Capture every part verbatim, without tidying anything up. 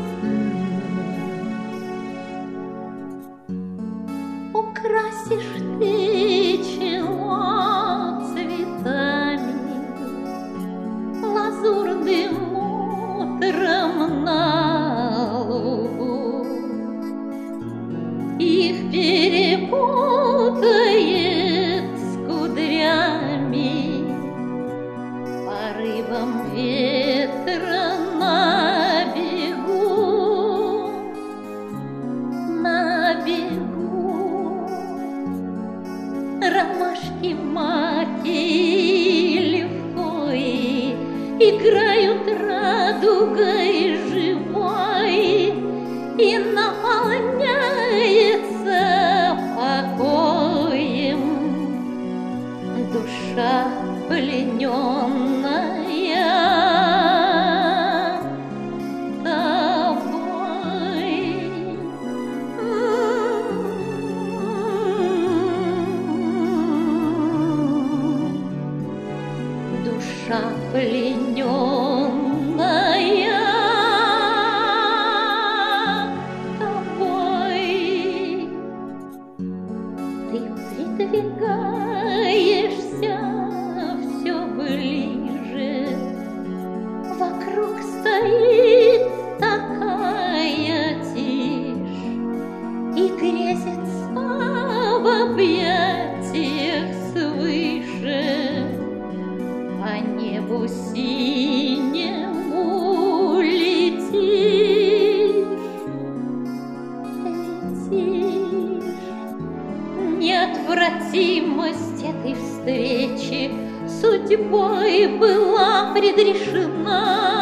Украсишь ты чело цветами, лазурным утром на лугу. Их перепутает с кудрями порывом ветра на бегу, на бегу. Ромашки, маки, левкои играют радугой живой, и наполняется покоем душа плененная тобой. Душа плененная тобой. Ты придвигаешься все ближе, вокруг стоит такая тишь, и грезится в объятиях свыше. По небу синему летишь, летишь. Неотвратимость этой встречи судьбой была предрешена.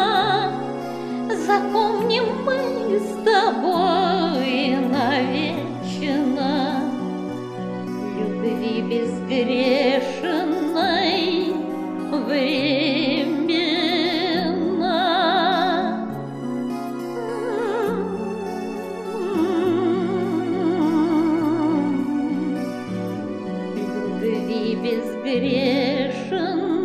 Запомним мы с тобой навечно любви безгрешной временно. Любви безгрешной